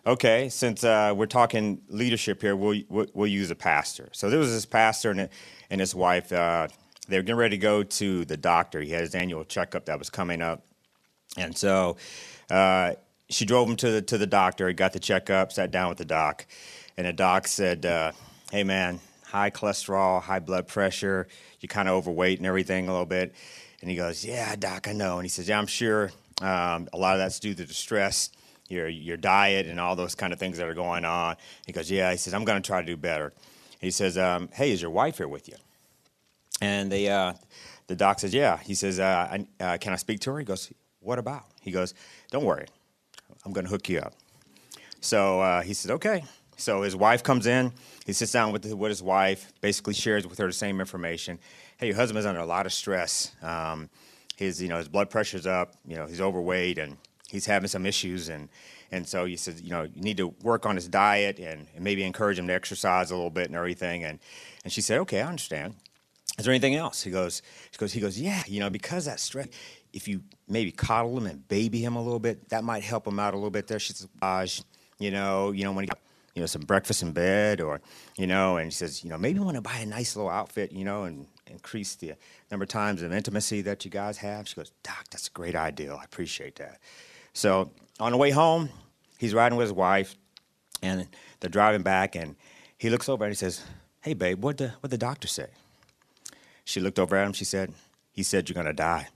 Okay, since we're talking leadership here, we'll use a pastor. So there was this pastor and his wife. They were getting ready to go to the doctor. He had his annual checkup that was coming up, and so she drove him to the doctor. He got the checkup, sat down with the doc, and the doc said, "Hey, man, high cholesterol, high blood pressure. You're kind of overweight and everything a little bit." And he goes, "Yeah, doc, I know." And he says, "Yeah, I'm sure a lot of that's due to the stress, your diet, and all those kind of things that are going on." He goes, "Yeah." He says, "I'm going to try to do better." He says, "Hey, is your wife here with you?" And the doc says, "Yeah." He says, "Can I speak to her?" He goes, "What about?" He goes, "Don't worry, I'm going to hook you up." So he says, "Okay." So his wife comes in. He sits down with his wife, basically shares with her the same information. "Hey, your husband's under a lot of stress. His blood pressure's up. He's overweight and he's having some issues. And so he says, you need to work on his diet and maybe encourage him to exercise a little bit and everything." And she said, "Okay, I understand. Is there anything else?" He goes, "Yeah, because that stress, if you maybe coddle him and baby him a little bit, that might help him out a little bit there." She says, when he got, some breakfast in bed and she says, maybe want to buy a nice little outfit, and increase the number of times of intimacy that you guys have." She goes, "Doc, that's a great idea. I appreciate that." So on the way home, he's riding with his wife, and they're driving back, and he looks over and he says, "Hey, babe, what'd the doctor say?" She looked over at him. She said, "He said you're going to die."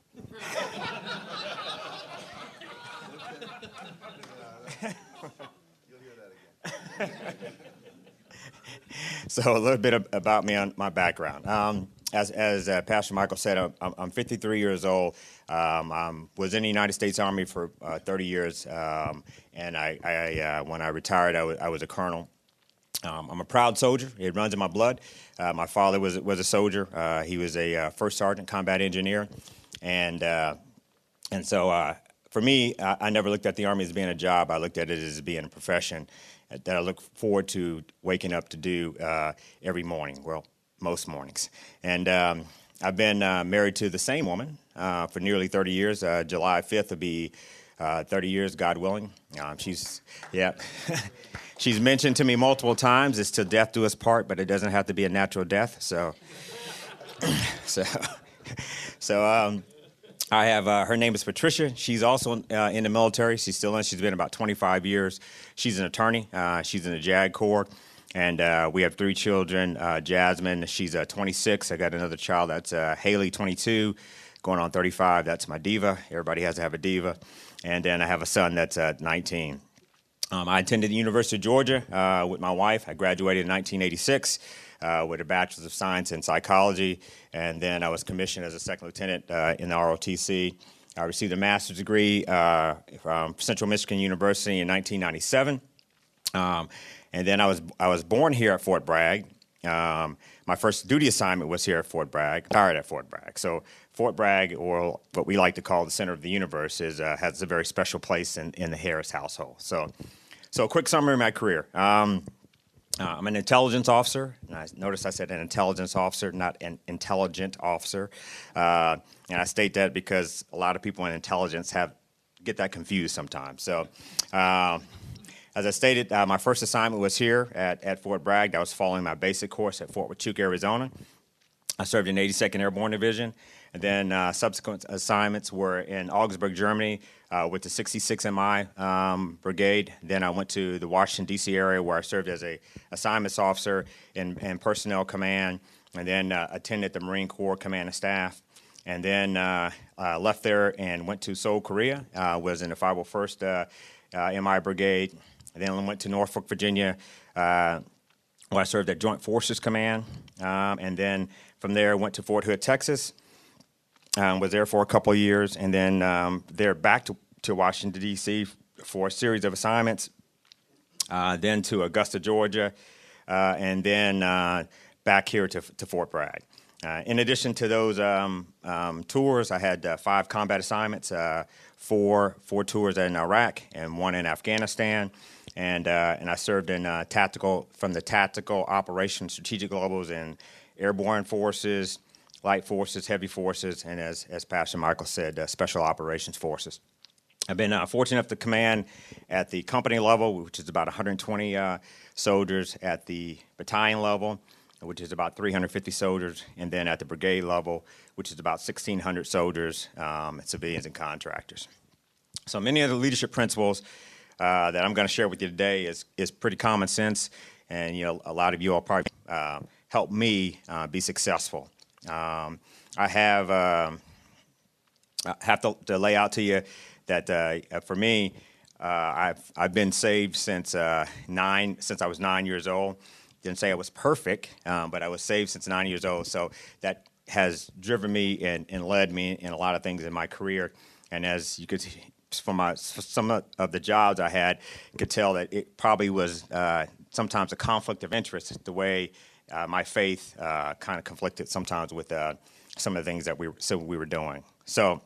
So a little bit about me on my background. As Pastor Michael said, I'm 53 years old. Was in the United States Army for 30 years, and when I retired, I was a colonel. I'm a proud soldier. It runs in my blood. My father was a soldier. He was a first sergeant, combat engineer, and so for me, I never looked at the Army as being a job. I looked at it as being a profession that I look forward to waking up to do every morning. Well, most mornings. And I've been married to the same woman for nearly 30 years. July 5th will be 30 years, God willing. She's mentioned to me multiple times, "It's till death do us part," but it doesn't have to be a natural death. So I have, her name is Patricia. She's also in the military. She's still in. She's been about 25 years. She's an attorney. She's in the JAG Corps. And we have 3 children. Jasmine, she's 26. I got another child. That's Haley, 22, going on 35. That's my diva. Everybody has to have a diva. And then I have a son that's 19. I attended the University of Georgia with my wife. I graduated in 1986 with a Bachelor's of Science in Psychology, and then I was commissioned as a second lieutenant in the ROTC. I received a master's degree from Central Michigan University in 1997, and then I was born here at Fort Bragg. My first duty assignment was here at Fort Bragg, retired at Fort Bragg. So Fort Bragg, or what we like to call the center of the universe, has a very special place in the Harris household. So a quick summary of my career. I'm an intelligence officer. And notice I said an intelligence officer, not an intelligent officer. And I state that because a lot of people in intelligence get that confused sometimes. So as I stated, my first assignment was here at Fort Bragg. I was following my basic course at Fort Huachuca, Arizona. I served in the 82nd Airborne Division. And then subsequent assignments were in Augsburg, Germany, with the 66 MI Brigade. Then I went to the Washington, D.C. area, where I served as a assignments officer in Personnel Command, and then attended the Marine Corps Command and Staff. And then left there and went to Seoul, Korea, was in the 501st MI Brigade. And then went to Norfolk, Virginia, where I served at Joint Forces Command. And then from there, went to Fort Hood, Texas. Was there for a couple of years, and then there back to Washington, D.C. for a series of assignments, then to Augusta, Georgia, and then back here to Fort Bragg. In addition to those tours, I had 5 combat assignments, 4 tours in Iraq and 1 in Afghanistan, and I served in tactical operations, strategic levels in airborne forces, light forces, heavy forces, and as Pastor Michael said, special operations forces. I've been fortunate enough to command at the company level, which is about 120 soldiers, at the battalion level, which is about 350 soldiers, and then at the brigade level, which is about 1,600 soldiers, civilians and contractors. So many of the leadership principles that I'm going to share with you today is pretty common sense, and a lot of you all probably helped me be successful. I have to lay out to you that for me, I've been saved since I was 9 years old. Didn't say I was perfect, but I was saved since 9 years old. So that has driven me and led me in a lot of things in my career. And as you could see from some of the jobs I had, you could tell that it probably was sometimes a conflict of interest, the way my faith kind of conflicted sometimes with some of the things that we were doing. So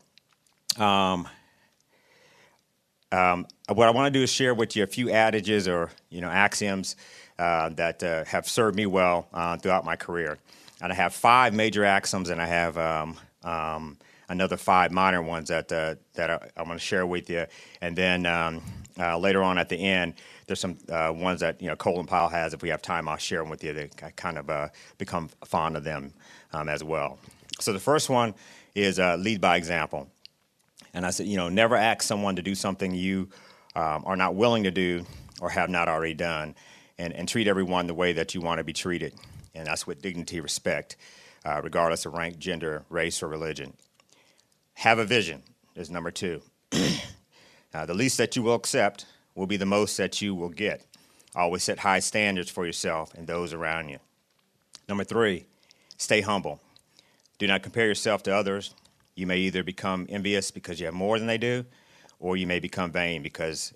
what I want to do is share with you a few adages or axioms that have served me well throughout my career. And I have 5 major axioms, and I have another 5 minor ones that I'm going to share with you. And then later on at the end, there's some ones that Colin Powell has. If we have time, I'll share them with you. I kind of become fond of them as well. So the first one is lead by example. And I said, never ask someone to do something you are not willing to do or have not already done, and treat everyone the way that you want to be treated. And that's with dignity, respect, regardless of rank, gender, race, or religion. Have a vision is number 2. The least that you will accept will be the most that you will get. Always set high standards for yourself and those around you. Number 3, stay humble. Do not compare yourself to others. You may either become envious because you have more than they do, or you may become vain because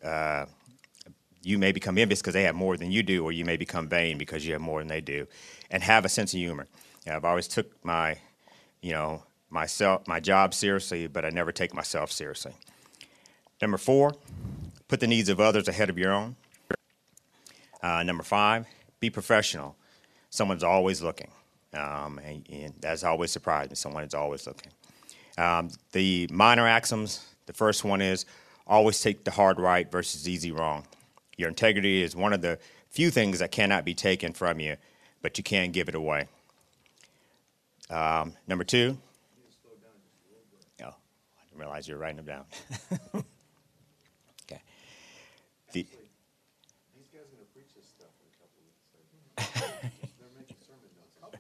they have more than you do, or you may become vain because you have more than they do. And have a sense of humor. I've always took my job seriously, but I never take myself seriously. Number 4, put the needs of others ahead of your own. Number 5, be professional. Someone's always looking, and that's always surprised me. Someone is always looking. The minor axioms, the first one is always take the hard right versus easy wrong. Your integrity is one of the few things that cannot be taken from you, but you can give it away. Number 2. Oh, I didn't realize you were writing them down. Okay. These guys are going to preach this stuff in a couple of weeks. They're making sermon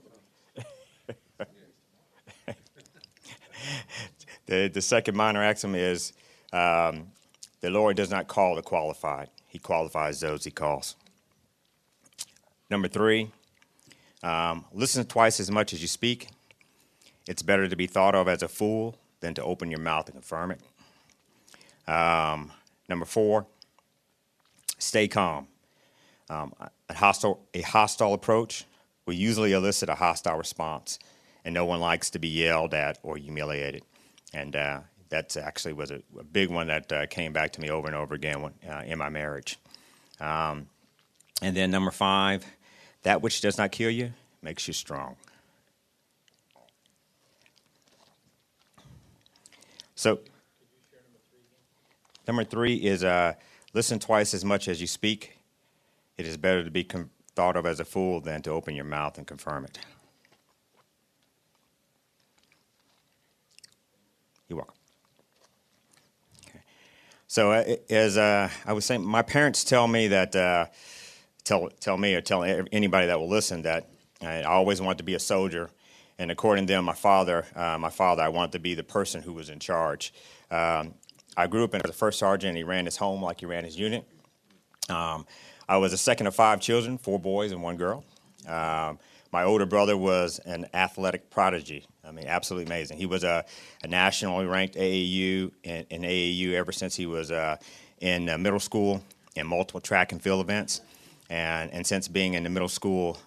notes. The second minor axiom is the Lord does not call the qualified. He qualifies those he calls. Number 3, listen twice as much as you speak. It's better to be thought of as a fool than to open your mouth and confirm it. Number 4, stay calm. A hostile approach will usually elicit a hostile response, and no one likes to be yelled at or humiliated. And that actually was a big one that came back to me over and over again in my marriage. And then number 5, that which does not kill you makes you strong. So, number 3 is listen twice as much as you speak. It is better to be thought of as a fool than to open your mouth and confirm it. You're welcome. Okay. So, as I was saying, my parents tell me that, tell me or tell anybody that will listen that I always wanted to be a soldier. And according to them, my father, I wanted to be the person who was in charge. I grew up as a first sergeant, and he ran his home like he ran his unit. I was the second of 5 children, 4 boys and 1 girl. My older brother was an athletic prodigy. I mean, absolutely amazing. He was a nationally ranked AAU in AAU ever since he was in middle school in multiple track and field events. And since being in the middle school,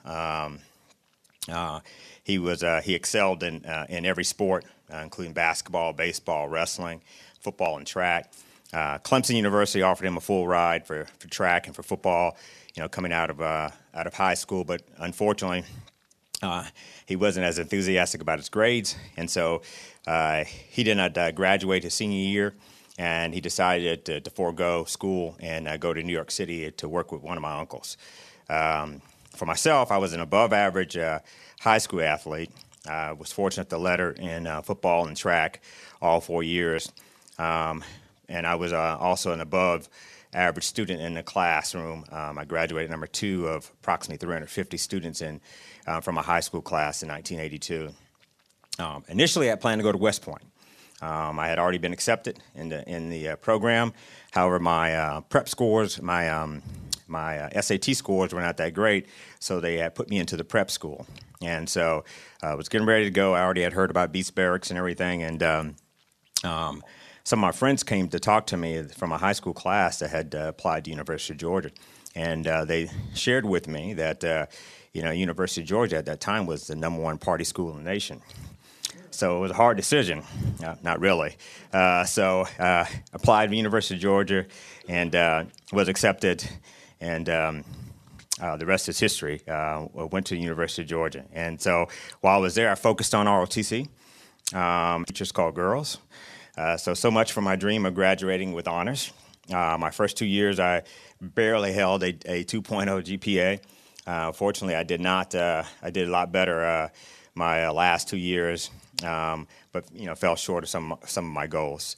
he excelled in every sport, including basketball, baseball, wrestling, football, and track. Clemson University offered him a full ride for track and for football, coming out of high school. But unfortunately, he wasn't as enthusiastic about his grades, and so he did not graduate his senior year. and he decided to forego school and go to New York City to work with one of my uncles. For myself, I was an above-average high school athlete. I was fortunate to letter in football and track all 4 years, and I was also an above-average student in the classroom. I graduated number 2 of approximately 350 students from a high school class in 1982. Initially, I planned to go to West Point. I had already been accepted in the program. However, my prep scores, my SAT scores were not that great, so they had put me into the prep school. And so I was getting ready to go. I already had heard about Beast Barracks and everything, and some of my friends came to talk to me from a high school class that had applied to University of Georgia, and they shared with me that University of Georgia at that time was the #1 party school in the nation. So it was a hard decision. Not really. So applied to University of Georgia and was accepted, and the rest is history. Went to the University of Georgia. And so while I was there, I focused on ROTC, teachers called girls. So much for my dream of graduating with honors. My first 2 years, I barely held a 2.0 GPA. Fortunately, I did not. I did a lot better my last 2 years, but fell short of some of my goals.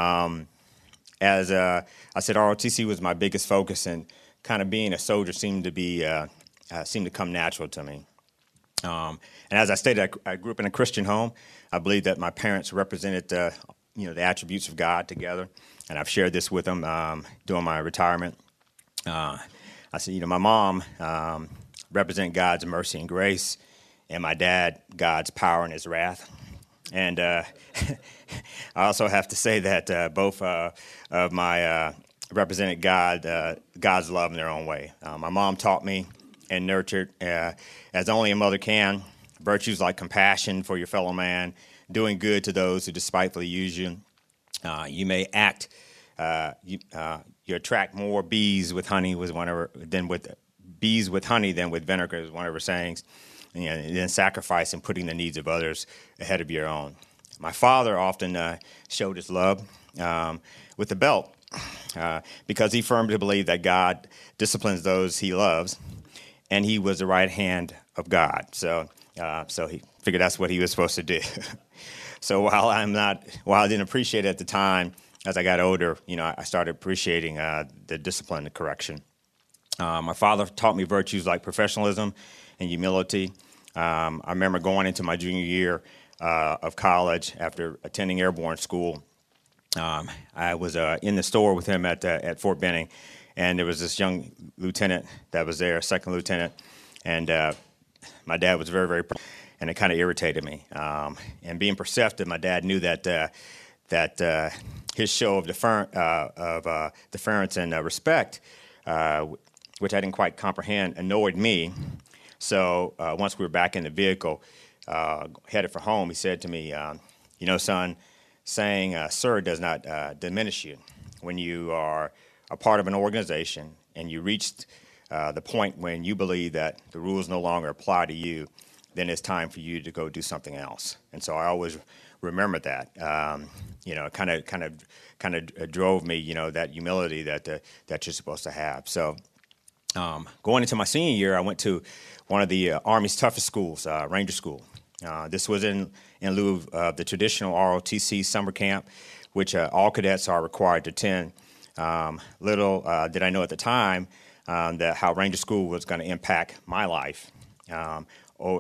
As I said, ROTC was my biggest focus, and kind of being a soldier seemed to come natural to me. And as I stated, I grew up in a Christian home. I believe that my parents represented the attributes of God together, and I've shared this with them during my retirement. I said, my mom represented God's mercy and grace, and my dad, God's power and his wrath. And I also have to say that both of my represented God's love in their own way. My mom taught me and nurtured, as only a mother can, virtues like compassion for your fellow man, doing good to those who despitefully use you. You may act, you attract more bees with honey than with vinegar, is one of her sayings. And then sacrifice and putting the needs of others ahead of your own. My father often showed his love with the belt because he firmly believed that God disciplines those he loves, and he was the right hand of God. So he figured that's what he was supposed to do. So while I didn't appreciate it at the time, as I got older, I started appreciating the discipline and correction. My father taught me virtues like professionalism and humility. I remember going into my junior year of college after attending airborne school. I was in the store with him at Fort Benning, and there was this young lieutenant that was there, second lieutenant, and my dad was very, very proud, and it kind of irritated me. And being perceptive, my dad knew that his show of deference and respect, which I didn't quite comprehend, annoyed me. So once we were back in the vehicle, headed for home, he said to me, son, saying sir does not diminish you. When you are a part of an organization and you reached the point when you believe that the rules no longer apply to you, then it's time for you to go do something else. And so I always remember that. It kind of drove me, that humility that you're supposed to have. So going into my senior year, I went to one of the Army's toughest schools, Ranger School. This was in lieu of the traditional ROTC summer camp, which all cadets are required to attend. Little did I know at the time that how Ranger School was going to impact my life, but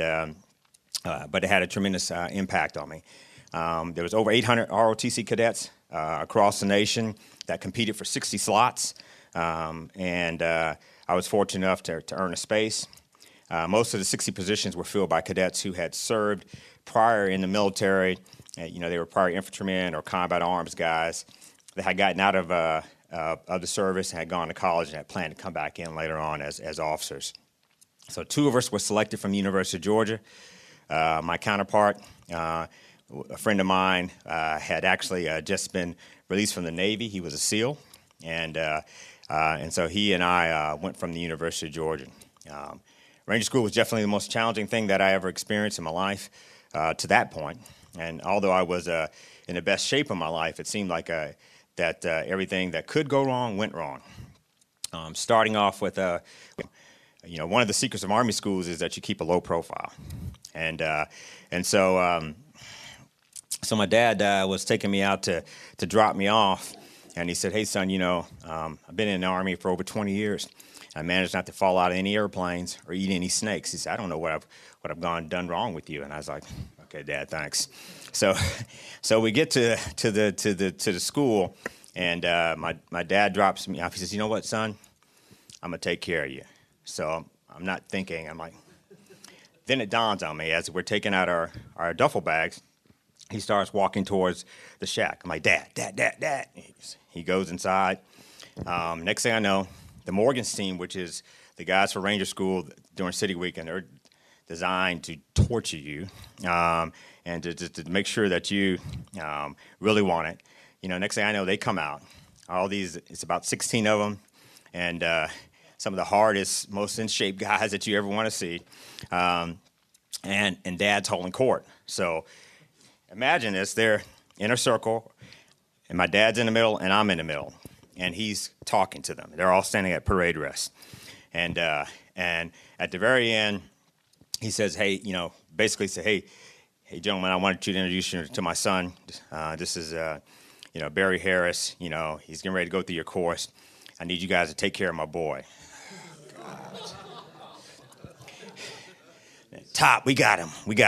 it had a tremendous impact on me. There was over 800 ROTC cadets across the nation that competed for 60 slots, and I was fortunate enough to earn a space. Most of the 60 positions were filled by cadets who had served prior in the military. They were prior infantrymen or combat arms guys that had gotten out of the service and had gone to college and had planned to come back in later on as officers. So 2 of us were selected from the University of Georgia. My counterpart, a friend of mine, had actually just been released from the Navy. He was a SEAL, and so he and I went from the University of Georgia. Ranger School was definitely the most challenging thing that I ever experienced in my life to that point. And although I was in the best shape of my life, it seemed like that everything that could go wrong went wrong. Starting off with, one of the secrets of Army schools is that you keep a low profile, and so my dad was taking me out to drop me off, and he said, "Hey, son, I've been in the Army for over 20 years. I managed not to fall out of any airplanes or eat any snakes." He said, "I don't know what I've done wrong with you." And I was like, "Okay, Dad, thanks." So we get to the school, and my dad drops me off. He says, "You know what, son? I'm gonna take care of you." So I'm not thinking. I'm like, then it dawns on me as we're taking out our duffel bags. He starts walking towards the shack. I'm like, "Dad, Dad, Dad, Dad." He goes inside. Next thing I know, the Morgan's team, which is the guys for Ranger School during City Week, and they're designed to torture you and to make sure that you really want it. Next thing I know, they come out. All these, it's about 16 of them, and some of the hardest, most in shape guys that you ever want to see. And Dad's holding court. So imagine this: they're in a circle, and my dad's in the middle, and I'm in the middle. And he's talking to them. They're all standing at parade rest. And at the very end, he says, "Hey, basically say, hey, gentlemen, I wanted you to introduce you to my son. This is, Barry Harris. He's getting ready to go through your course. I need you guys to take care of my boy." Top, we got him.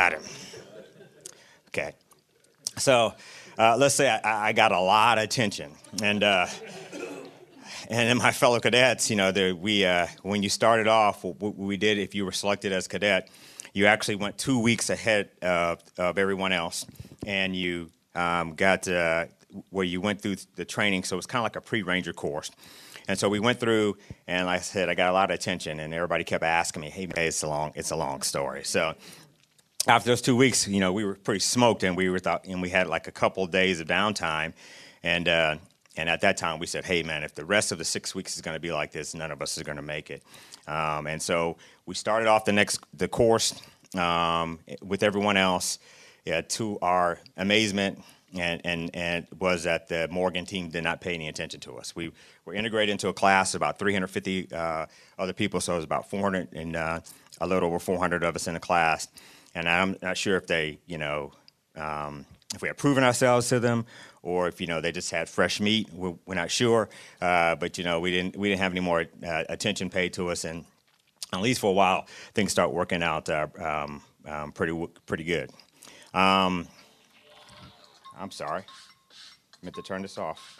Okay. So let's say I got a lot of attention. And then my fellow cadets, when you started off, what we did, if you were selected as cadet, you actually went 2 weeks ahead of everyone else, and you got where you went through the training. So it's kind of like a pre-Ranger course. And so we went through, and like I said, I got a lot of attention, and everybody kept asking me, "Hey, it's a long story." So after those 2 weeks, we were pretty smoked, and we had like a couple of days of downtime, and at that time, we said, "Hey, man, if the rest of the 6 weeks is going to be like this, none of us is going to make it." And so we started off the course with everyone else. To our amazement, and was that the Morgan team did not pay any attention to us. We were integrated into a class of about 350 other people, so it was about 400 and a little over 400 of us in the class. And I'm not sure if they, if we had proven ourselves to them, or if they just had fresh meat. We're not sure, but we didn't have any more attention paid to us, and at least for a while things start working out pretty good. I'm sorry, I meant to turn this off.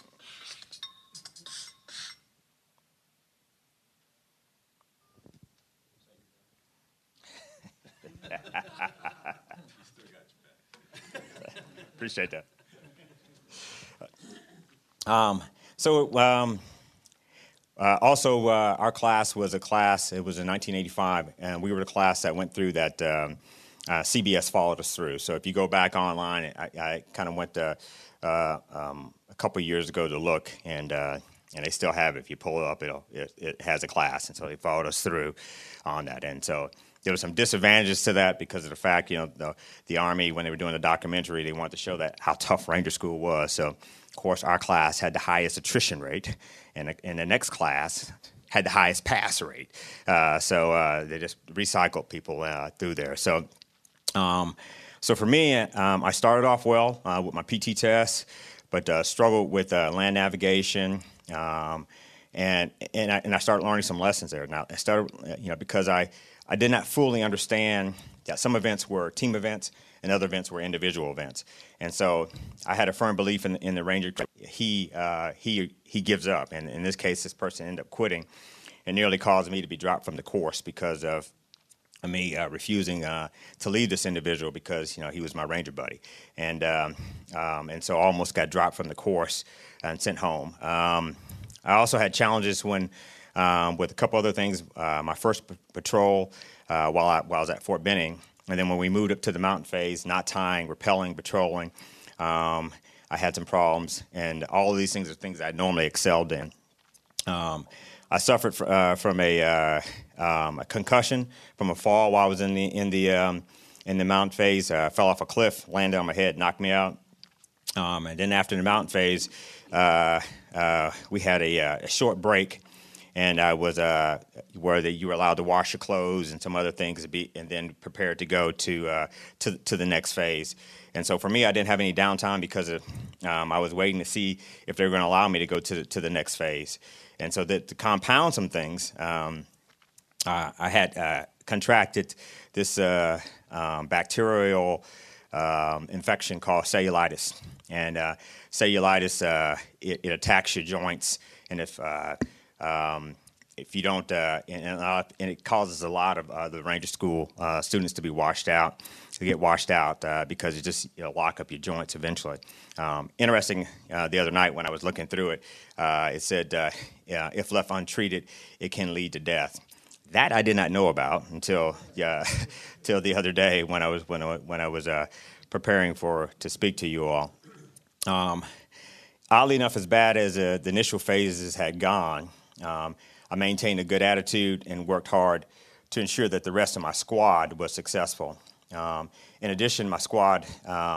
Appreciate that. Also, our class was a class, it was in 1985, and we were the class that went through that CBS followed us through. So if you go back online, I kind of went a couple of years ago to look, and they still have it. If you pull it up, it has a class, and so they followed us through on that. And so there were some disadvantages to that because of the fact, the Army, when they were doing the documentary, they wanted to show that how tough Ranger School was. So, of course, our class had the highest attrition rate, and the next class had the highest pass rate. So they just recycled people through there. So for me, I started off well with my PT test, but struggled with land navigation, and I started learning some lessons there. Now I started, because I did not fully understand that some events were team events and other events were individual events. And so I had a firm belief in the Ranger. He gives up. And in this case, this person ended up quitting and nearly caused me to be dropped from the course because of me refusing to leave this individual because, he was my Ranger buddy. And so I almost got dropped from the course and sent home. I also had challenges with a couple other things. My first patrol while I was at Fort Benning, and then when we moved up to the mountain phase, not tying, rappelling, patrolling, I had some problems, and all of these things are things I normally excelled in. I suffered from a concussion from a fall while I was in the mountain phase. I fell off a cliff, landed on my head, knocked me out. And then after the mountain phase, we had a short break, and I was where you were allowed to wash your clothes and some other things, and then prepared to go to the next phase. And so for me, I didn't have any downtime because I was waiting to see if they were going to allow me to go to the next phase. And so to compound some things, I had contracted this bacterial infection called cellulitis. And cellulitis, it attacks your joints, and if you don't, and it causes a lot of the Ranger School students to be washed out, because it just lock up your joints eventually. Interesting, the other night when I was looking through it, it said if left untreated, it can lead to death. That I did not know about until till the other day when I was preparing to speak to you all. Oddly enough, as bad as the initial phases had gone, I maintained a good attitude and worked hard to ensure that the rest of my squad was successful. In addition, my squad,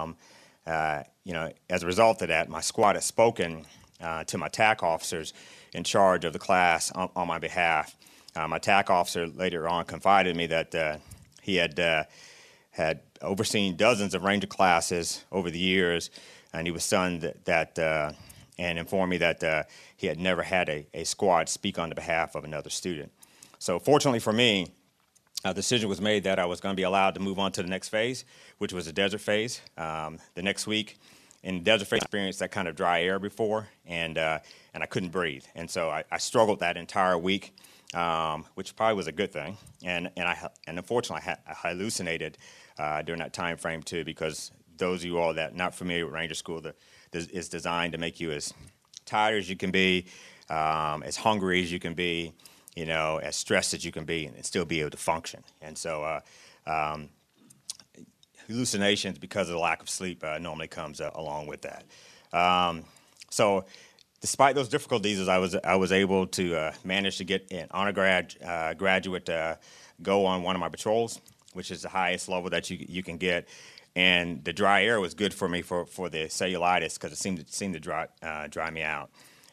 as a result of that, my squad had spoken to my TAC officers in charge of the class on my behalf. My TAC officer later on confided in me that he had overseen dozens of Ranger classes over the years, and he was stunned and informed me that he had never had a squad speak on the behalf of another student. So fortunately for me, a decision was made that I was going to be allowed to move on to the next phase, which was the desert phase. The next week, in the desert phase, I experienced that kind of dry air before, and I couldn't breathe. And so I struggled that entire week, which probably was a good thing. And unfortunately, I hallucinated during that time frame too, because those of you all that are not familiar with Ranger School, is designed to make you as tired as you can be, as hungry as you can be, as stressed as you can be, and still be able to function. And so hallucinations, because of the lack of sleep, normally comes along with that. So despite those difficulties, I was able to manage to get an honor graduate go on one of my patrols, which is the highest level that you can get. And the dry air was good for me for the cellulitis, because it seemed to dry me out.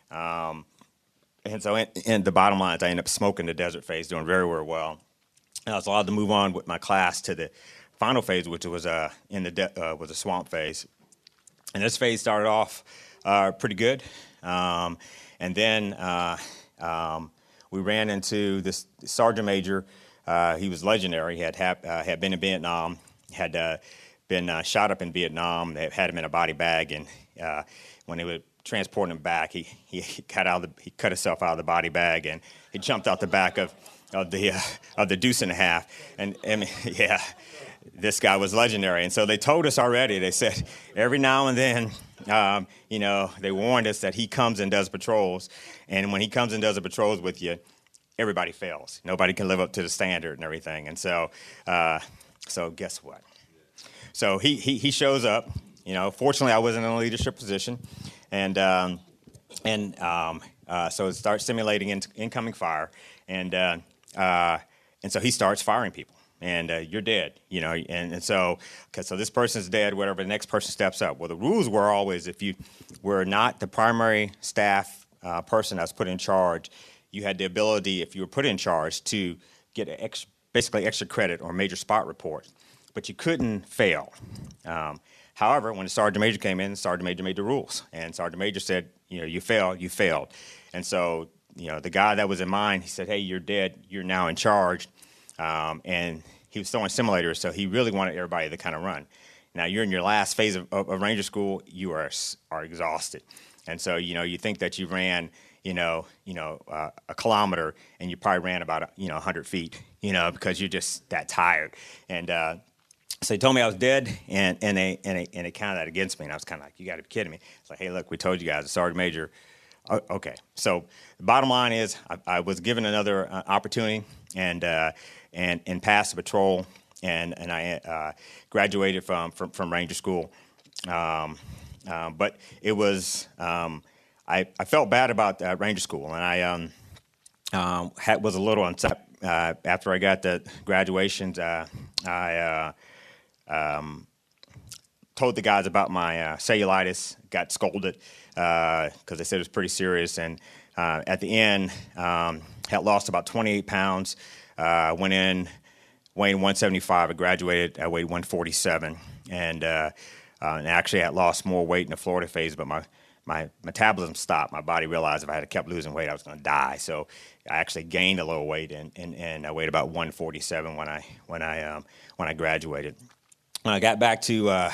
And so, and the bottom line is, I ended up smoking the desert phase, doing very, very well. And I was allowed to move on with my class to the final phase, which was was a swamp phase. And this phase started off pretty good, and then we ran into this sergeant major. He was legendary. He had been in Vietnam, had been shot up in Vietnam. They had him in a body bag, and when they were transporting him back, he cut himself out of the body bag, and he jumped out the back of the Deuce and a Half. And I mean, yeah, this guy was legendary. And so they told us already. They said every now and then, they warned us that he comes and does patrols, and when he comes and does the patrols with you, everybody fails. Nobody can live up to the standard and everything. And so, so guess what? So he shows up. Fortunately, I wasn't in a leadership position, and so it starts simulating incoming fire, and so he starts firing people, and you're dead, and so this person's dead, whatever, the next person steps up. Well, the rules were always, if you were not the primary staff person that's put in charge, you had the ability, if you were put in charge, to get basically extra credit or major spot report, but you couldn't fail. However, when the sergeant major came in, the sergeant major made the rules, and sergeant major said, you failed. And so, the guy that was in mine, he said, hey, you're dead, you're now in charge. And he was throwing simulators, so he really wanted everybody to kind of run. Now, you're in your last phase of Ranger School, you are exhausted. And so, you think that you ran, a kilometer, and you probably ran about, 100 feet, because you're just that tired. And so they told me I was dead, and they counted that against me, and I was kind of like, you got to be kidding me. It's like, hey, look, we told you guys, the sergeant major. Okay, so the bottom line is, I was given another opportunity, and passed the patrol, and I graduated from Ranger School, but it was I felt bad about Ranger School, and I was a little upset after I got the graduations. I told the guys about my cellulitis, got scolded because they said it was pretty serious. And at the end, had lost about 28 pounds, went in weighing 175. I graduated, I weighed 147. And actually had lost more weight in the Florida phase, but my metabolism stopped. My body realized if I had kept losing weight, I was going to die. So I actually gained a little weight, and I weighed about 147 when I graduated. When I got back to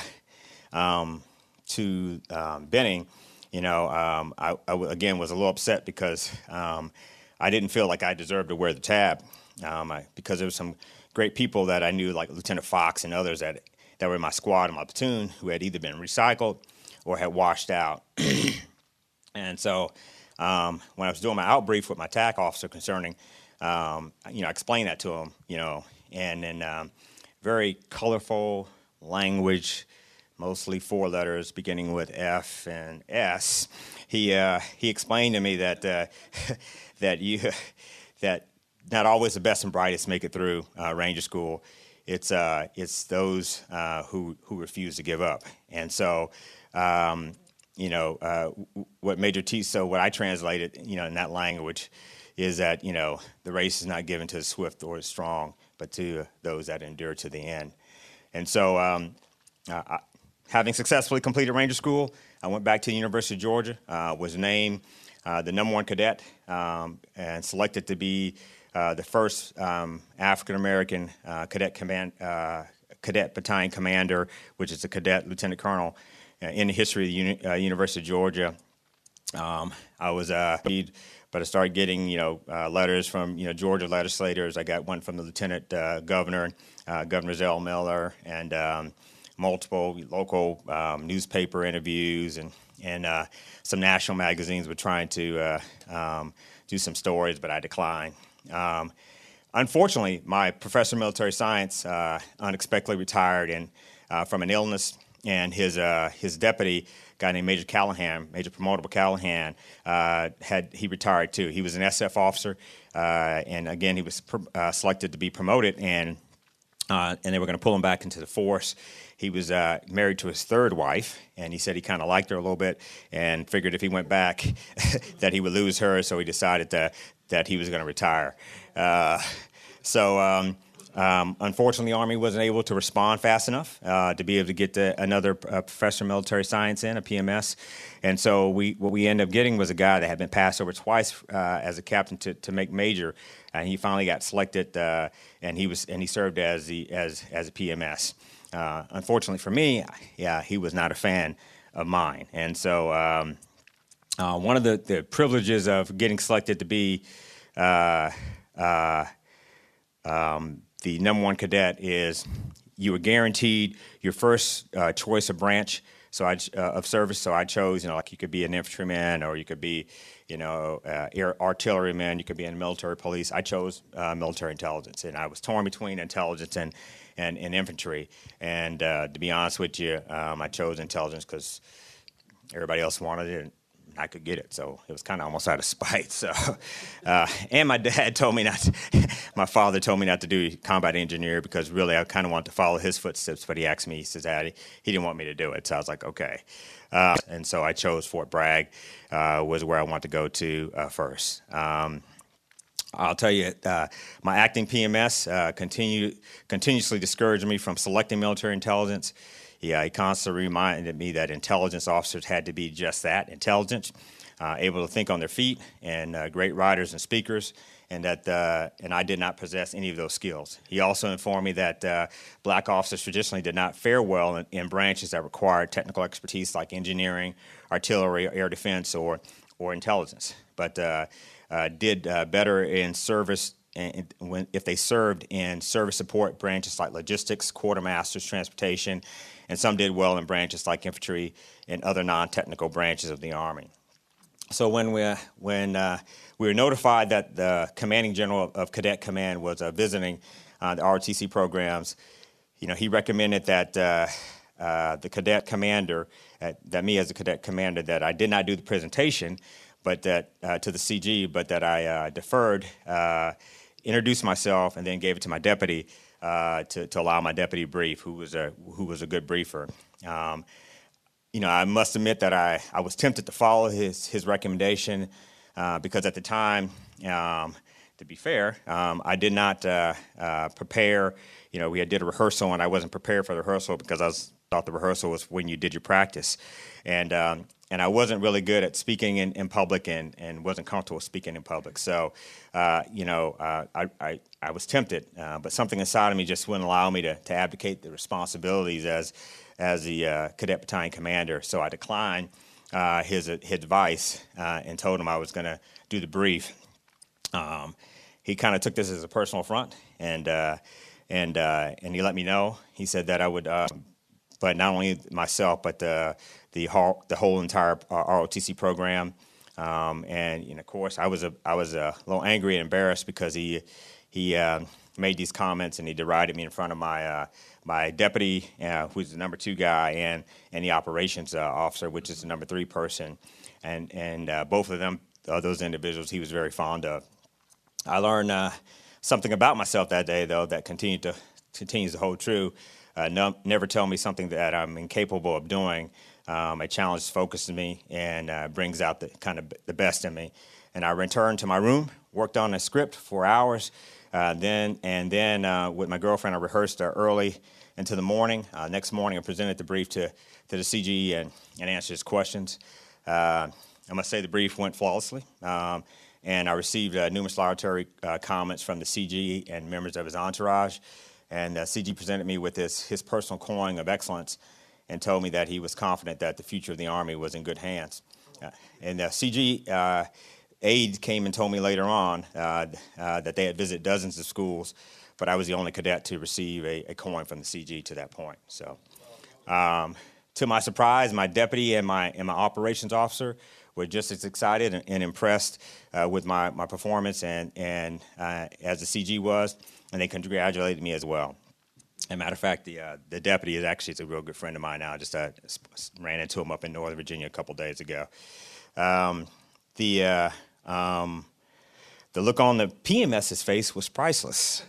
Benning, I again was a little upset because I didn't feel like I deserved to wear the tab because there were some great people that I knew, like Lieutenant Fox and others that were in my squad and my platoon who had either been recycled or had washed out. And so when I was doing my outbrief with my TAC officer concerning, I explained that to him, and then very colorful language, mostly 4 letters beginning with F and S. He explained to me that that not always the best and brightest make it through Ranger School. It's those who refuse to give up. And so, what Major T, so what I translated, in that language is that, the race is not given to the swift or the strong, but to those that endure to the end. And so, having successfully completed Ranger School, I went back to the University of Georgia, was named the #1 cadet, and selected to be the first African-American cadet battalion commander, which is a cadet lieutenant colonel in the history of the University of Georgia. I was but I started getting letters from Georgia legislators. I got one from the lieutenant governor, Governor Zell Miller, and multiple local newspaper interviews and some national magazines were trying to do some stories, but I declined. Unfortunately, my professor of military science unexpectedly retired from an illness, and his deputy, a guy named Major Callahan, Major Promotable Callahan, he retired too. He was an SF officer, and again he was selected to be promoted, and they were going to pull him back into the force. He was married to his 3rd wife, and he said he kind of liked her a little bit and figured if he went back that he would lose her, so he decided that he was going to retire. Unfortunately, the Army wasn't able to respond fast enough to be able to get another professor of military science in, a PMS. And so what we ended up getting was a guy that had been passed over twice as a captain to make major, and he finally got selected, and he served as a PMS. Unfortunately for me, he was not a fan of mine. And so one of the privileges of getting selected to be the #1 cadet is you were guaranteed your first choice of branch of service. So I chose, like you could be an infantryman, or you could be, artilleryman, you could be in the military police. I chose military intelligence, and I was torn between intelligence and infantry. And to be honest with you, I chose intelligence because everybody else wanted it, and I could get it. So it was kind of almost out of spite. So, and my dad told me my father told me not to do combat engineer because really I kind of wanted to follow his footsteps. But he asked me, he says, Daddy, he didn't want me to do it. So I was like, okay. And so I chose Fort Bragg, was where I wanted to go to first. I'll tell you, my acting PMS continuously discouraged me from selecting military intelligence. He constantly reminded me that intelligence officers had to be just that, intelligent, able to think on their feet, and great writers and speakers, and I did not possess any of those skills. He also informed me that black officers traditionally did not fare well in branches that required technical expertise like engineering, artillery, air defense, or intelligence, but did better in service if they served in service support branches like logistics, quartermasters, transportation, and some did well in branches like infantry and other non-technical branches of the Army. So when we were notified that the commanding general of Cadet Command was visiting the ROTC programs, he recommended that the cadet commander, that me as a cadet commander, that I did not do the presentation, but that to the CG, but that I deferred introduced myself and then gave it to my deputy to allow my deputy to brief, who was a good briefer. I must admit that I was tempted to follow his recommendation because at the time, to be fair, I did not prepare. We did a rehearsal, and I wasn't prepared for the rehearsal because I thought the rehearsal was when you did your practice, and I wasn't really good at speaking in public and wasn't comfortable speaking in public. So, I was tempted, but something inside of me just wouldn't allow me to abdicate the responsibilities as the cadet battalion commander. So I declined his advice and told him I was going to do the brief. He kind of took this as a personal affront, and he let me know. He said that I would, but not only myself, but the whole entire ROTC program. And of course, I was a little angry and embarrassed because he made these comments and he derided me in front of my deputy, who's the number 2 guy, and the operations officer, which is the number 3 person, and both of them, those individuals, he was very fond of. I learned something about myself that day, though, that continues to hold true. Never tell me something that I'm incapable of doing. A challenge focuses me and brings out the best in me. And I returned to my room, worked on a script for hours. Then with my girlfriend, I rehearsed early into the morning. Next morning, I presented the brief to the CG and answered his questions. I must say the brief went flawlessly. And I received numerous laudatory comments from the CG and members of his entourage. And CG presented me with his personal coin of excellence and told me that he was confident that the future of the Army was in good hands. And the CG aide came and told me later on that they had visited dozens of schools, but I was the only cadet to receive a coin from the CG to that point. So, to my surprise, my deputy and my operations officer were just as excited and impressed with my performance and as the CG was, and they congratulated me as well. As a matter of fact, the deputy is actually a real good friend of mine now. I just ran into him up in Northern Virginia a couple days ago. The look on the PMS's face was priceless.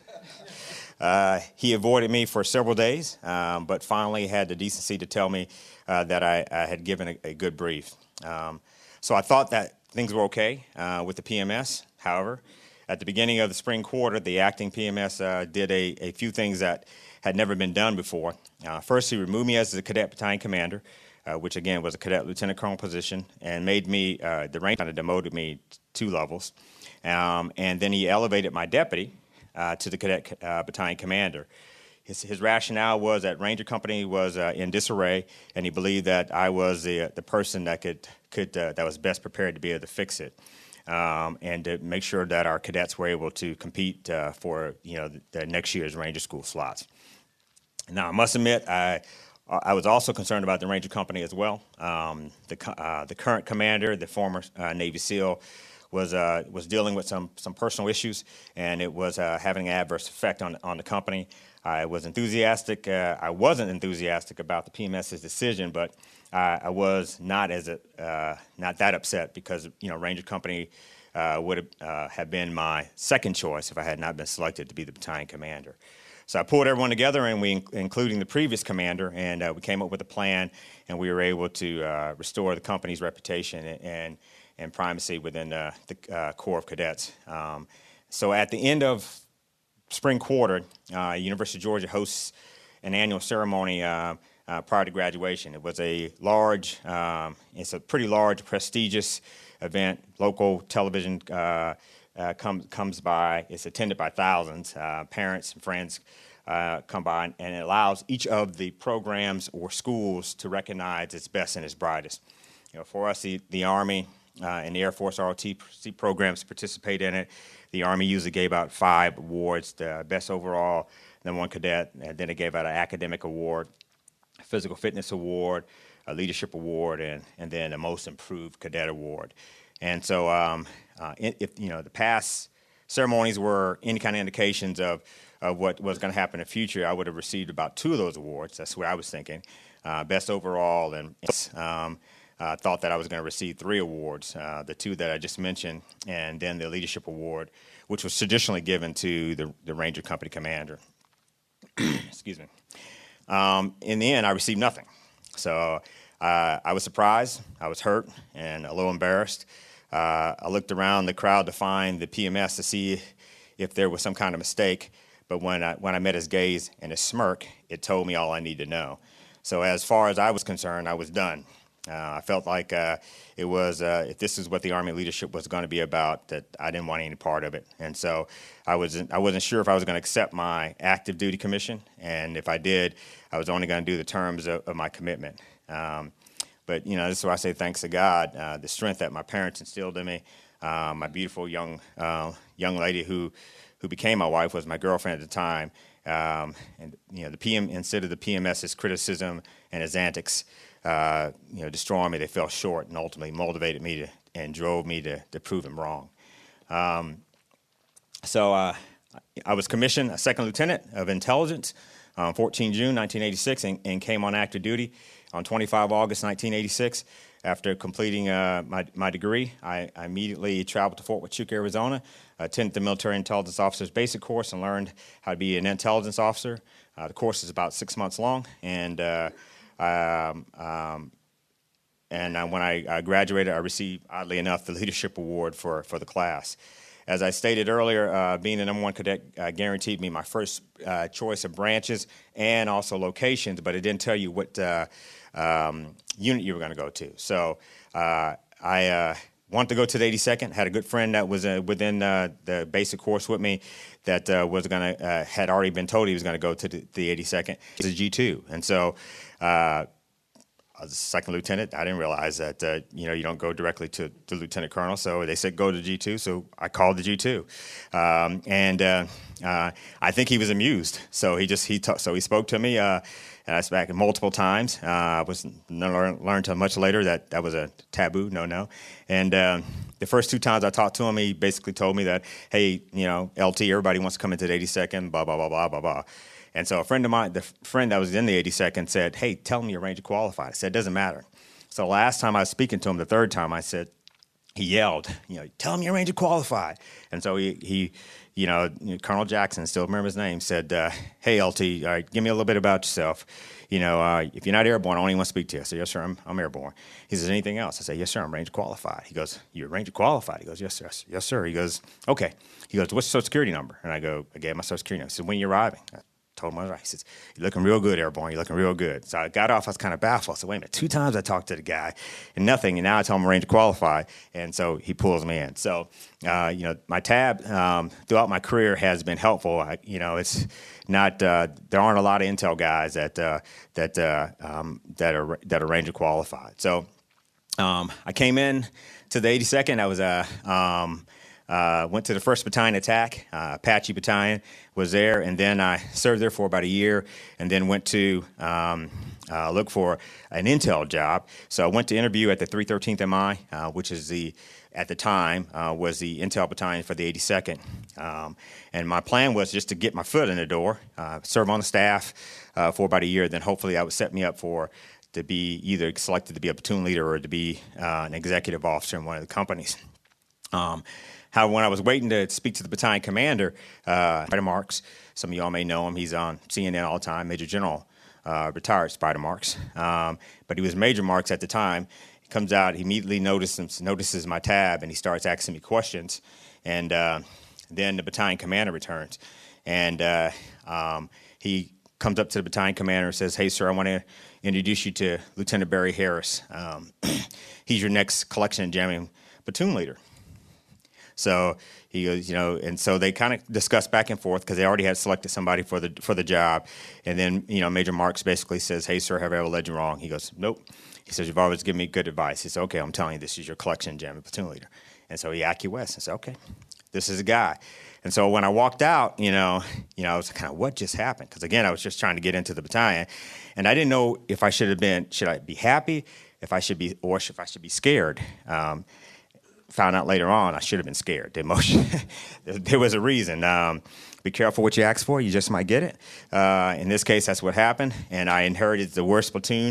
He avoided me for several days, but finally had the decency to tell me that I had given a good brief. So I thought that things were okay with the PMS. However, at the beginning of the spring quarter, the acting PMS did a few things that had never been done before. First, he removed me as the cadet battalion commander, which again was a cadet lieutenant colonel position, and made me, the rank kind of demoted me 2 levels. And then he elevated my deputy to the cadet battalion commander. His rationale was that Ranger Company was in disarray, and he believed that I was the person that that was best prepared to be able to fix it, and to make sure that our cadets were able to compete for the next year's Ranger School slots. Now, I must admit, I was also concerned about the Ranger Company as well. The current commander, the former Navy SEAL, was dealing with some personal issues, and it was having an adverse effect on the company. I was enthusiastic. I wasn't enthusiastic about the PMS's decision, but I was not that upset because Ranger Company would have been my second choice if I had not been selected to be the battalion commander. So I pulled everyone together, and including the previous commander, and we came up with a plan, and we were able to restore the company's reputation and primacy within the Corps of Cadets. So at the end of spring quarter, University of Georgia hosts an annual ceremony prior to graduation. It was it's a pretty large, prestigious event. Local television comes by. It's attended by thousands. Parents and friends come by, and it allows each of the programs or schools to recognize its best and its brightest. For us, the Army and the Air Force ROTC programs participate in it. The Army usually gave out 5 awards: the best overall, then 1 cadet, and then it gave out an academic award, a physical fitness award, a leadership award, and then a most improved cadet award. And so if the past ceremonies were any kind of indications of what was going to happen in the future, I would have received about 2 of those awards. That's what I was thinking. Best overall and thought that I was going to receive 3 awards, the 2 that I just mentioned, and then the Leadership Award, which was traditionally given to the Ranger Company commander. Excuse me. In the end, I received nothing. So I was surprised, I was hurt, and a little embarrassed. I looked around the crowd to find the PMS to see if there was some kind of mistake, but when I met his gaze and his smirk, it told me all I needed to know. So as far as I was concerned, I was done. I felt like it was, if this is what the Army leadership was going to be about, that I didn't want any part of it. And so I wasn't sure if I was going to accept my active duty commission, and if I did, I was only going to do the terms of my commitment. But, this is why I say thanks to God, the strength that my parents instilled in me. My beautiful young lady who became my wife was my girlfriend at the time. And the PM, instead of the PMS's criticism and his antics, destroying me, they fell short and ultimately motivated me and drove me to prove them wrong. So I was commissioned a second lieutenant of intelligence on 14 June 1986 and came on active duty on 25 August 1986. After completing my degree, I immediately traveled to Fort Huachuca, Arizona, attended the Military Intelligence Officer's Basic Course, and learned how to be an intelligence officer. The course is about 6 months long, and when I graduated, I received, oddly enough, the Leadership Award for the class. As I stated earlier, being the #1 cadet guaranteed me my first choice of branches and also locations, but it didn't tell you what unit you were going to go to. So I wanted to go to the 82nd. Had a good friend that was within the basic course with me that had already been told he was going to go to the 82nd. It's a G2, and so I was a second lieutenant. I didn't realize that you don't go directly to lieutenant colonel. So they said go to G2. So I called the G2, and I think he was amused. So he spoke to me. And I spoke multiple times. I learned till much later that was a taboo, no. And the first 2 times I talked to him, he basically told me that, hey, LT, everybody wants to come into the 82nd, blah, blah, blah, blah, blah, blah. And so a friend of mine, the friend that was in the 82nd said, hey, tell him you're Ranger qualified. I said, it doesn't matter. So the last time I was speaking to him, the 3rd time, I said, he yelled, tell him you're Ranger qualified. And so he Colonel Jackson, still remember his name, said, hey, LT, all right, give me a little bit about yourself. If you're not airborne, I only want to speak to you. I said, yes, sir, I'm airborne. He says, anything else? I said, yes, sir, I'm Ranger qualified. He goes, you're Ranger qualified? He goes, yes, sir. Yes, sir. He goes, okay. He goes, what's your Social Security number? And I gave my Social Security number. He said, when are you arriving? I told him I was right. He says, you're looking real good, airborne. You're looking real good. So I got off. I was kind of baffled. I said, wait a minute. 2 times I talked to the guy and nothing. And now I tell him I'm Ranger qualified. And so he pulls me in. So, my tab throughout my career has been helpful. It's not, there aren't a lot of intel guys that are Ranger qualified. So I came in to the 82nd. I was went to the 1st Battalion Attack, Apache Battalion, was there, and then I served there for about a year, and then went to look for an intel job. So I went to interview at the 313th MI, which is at the time, was the intel battalion for the 82nd. And my plan was just to get my foot in the door, serve on the staff for about a year, then hopefully that would set me up to be either selected to be a platoon leader or to be an executive officer in one of the companies. However, when I was waiting to speak to the battalion commander, Spider Marks, some of y'all may know him, he's on CNN all the time, Major General, retired Spider Marks, but he was Major Marks at the time. He comes out, he immediately notices my tab, and he starts asking me questions, and then the battalion commander returns, and he comes up to the battalion commander and says, hey, sir, I want to introduce you to Lieutenant Barry Harris. He's your next collection and jamming platoon leader. So he goes, and so they kind of discussed back and forth because they already had selected somebody for the job. And then, Major Marks basically says, hey, sir, have I ever led you wrong? He goes, nope. He says, you've always given me good advice. He said, okay, I'm telling you, this is your collection and jamming platoon leader. And so he acquiesced and said, okay, this is a guy. And so when I walked out, I was kind of, what just happened? Because again, I was just trying to get into the battalion, and I didn't know if should I be happy, if I should be scared. Found out later on I should have been scared. The emotion, there was a reason. Be careful what you ask for; you just might get it. In this case, that's what happened, and I inherited the worst platoon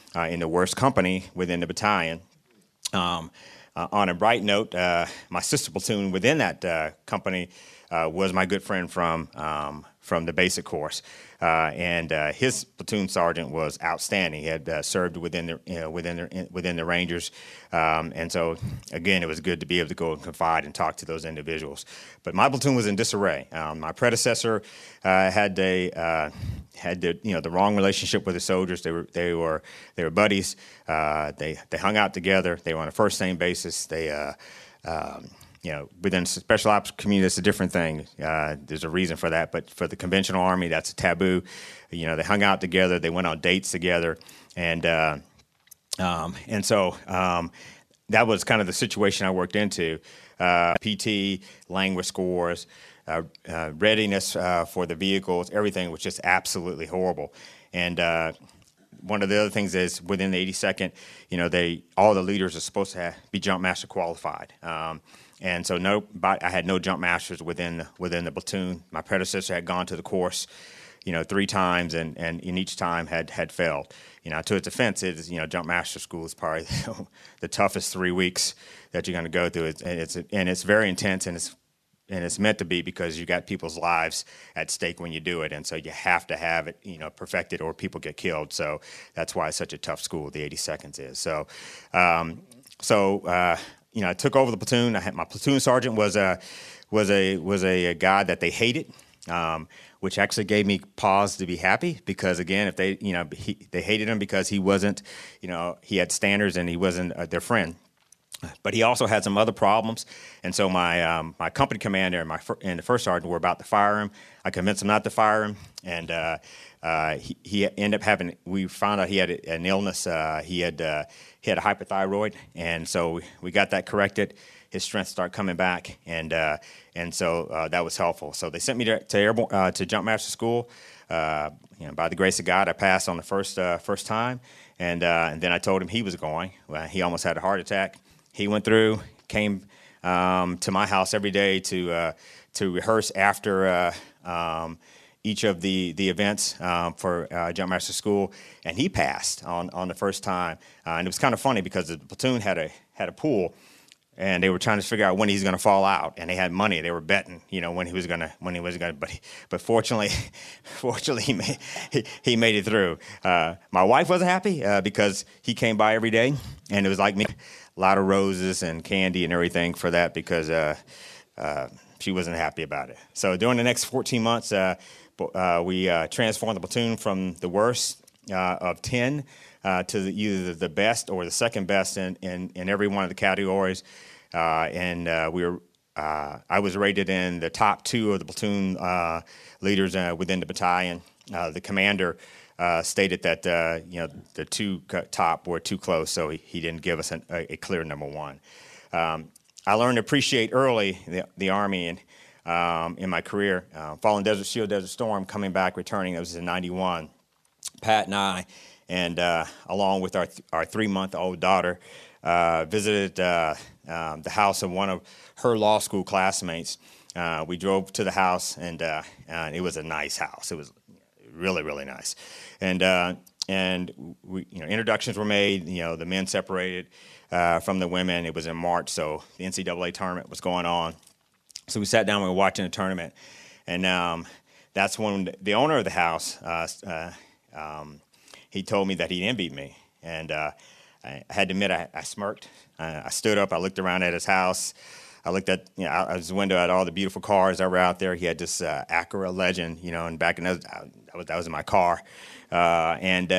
in the worst company within the battalion. On a bright note, my sister platoon within that company was my good friend from the basic course, and his platoon sergeant was outstanding. He had served within the Rangers, and so again, it was good to be able to go and confide and talk to those individuals. But my platoon was in disarray. My predecessor had the wrong relationship with the soldiers. They were buddies. They hung out together. They were on a first name basis. Within the special ops community, it's a different thing. There's a reason for that, but for the conventional Army, that's a taboo. They hung out together. They went on dates together, and so that was kind of the situation I worked into. PT, language scores, readiness for the vehicles, everything was just absolutely horrible. And one of the other things is within the 82nd, all the leaders are supposed to be jump master qualified. And so I had no jump masters within the platoon. My predecessor had gone to the course, 3 times, and in each time had failed. To its defense, jump master school is probably the toughest 3 weeks that you're going to go through. It's very intense, and it's meant to be because you got people's lives at stake when you do it, and so you have to have it, perfected, or people get killed. So that's why it's such a tough school. The 82nd is so. I took over the platoon. My platoon sergeant was a guy that they hated, which actually gave me pause to be happy because again, if they hated him because he wasn't, he had standards and he wasn't their friend. But he also had some other problems, and so my company commander and the first sergeant were about to fire him. I convinced him not to fire him, and he ended up having. We found out he had an illness. He had a hypothyroid, and so we got that corrected. His strength started coming back, and so that was helpful. So they sent me to jump master school. By the grace of God, I passed on the first time, and then I told him he was going. He almost had a heart attack. He went through, came to my house every day to rehearse after each of the events for Jump Master School, and he passed on the first time. And it was kind of funny because the platoon had a pool, and they were trying to figure out when he's going to fall out, and they had money. They were betting, when he was going to. But fortunately, he made it through. My wife wasn't happy because he came by every day, and it was like me. A lot of roses and candy and everything for that because she wasn't happy about it. So during the next 14 months, we transformed the platoon from the worst of 10 to either the best or the second best in every one of the categories. I was rated in the top 2 of the platoon leaders within the battalion. The commander stated that the 2 top were too close, so he didn't give us a clear number 1. I learned to appreciate early the Army and in my career. Following Desert Shield, Desert Storm, coming back, returning, it was in '91. Pat and I, and along with our 3-month-old daughter, visited the house of one of her law school classmates. We drove to the house, and it was a nice house. It was really, really nice. And we, introductions were made. The men separated from the women. It was in March, so the NCAA tournament was going on. So we sat down. We were watching the tournament, and that's when the owner of the house he told me that he envied me, and I had to admit I smirked. I stood up. I looked around at his house. I looked at out his window at all the beautiful cars that were out there. He had this Acura Legend, and back in those, that was in my car, and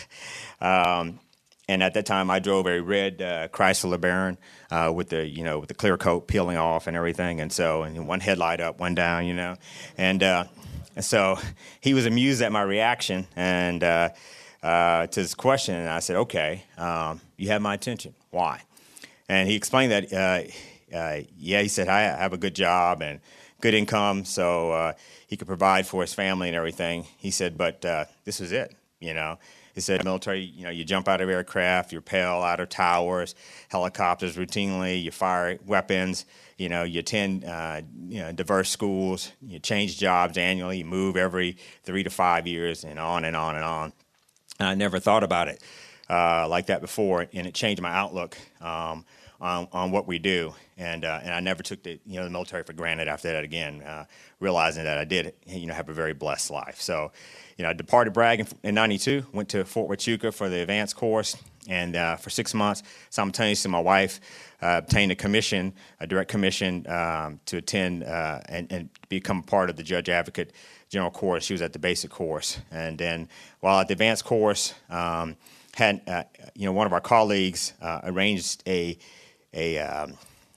at that time I drove a red Chrysler LeBaron with the clear coat peeling off and everything, and one headlight up, one down, and so he was amused at my reaction and to his question, and I said, okay, you have my attention. Why? And he explained that. He said, I have a good job and good income, so he could provide for his family and everything. He said, but this was it, He said, military, you jump out of aircraft, you rappel out of towers, helicopters routinely, you fire weapons, you attend, diverse schools, you change jobs annually, you move every 3 to 5 years, and on and on and on. I never thought about it. like that before, and it changed my outlook on what we do. And I never took the military for granted after that again, realizing that I did have a very blessed life. So I departed Bragg in '92, went to Fort Huachuca for the advanced course, and for 6 months, simultaneously, my wife obtained a direct commission to attend and become part of the Judge Advocate General course. She was at the basic course, and then while at the advanced course, had one of our colleagues arranged an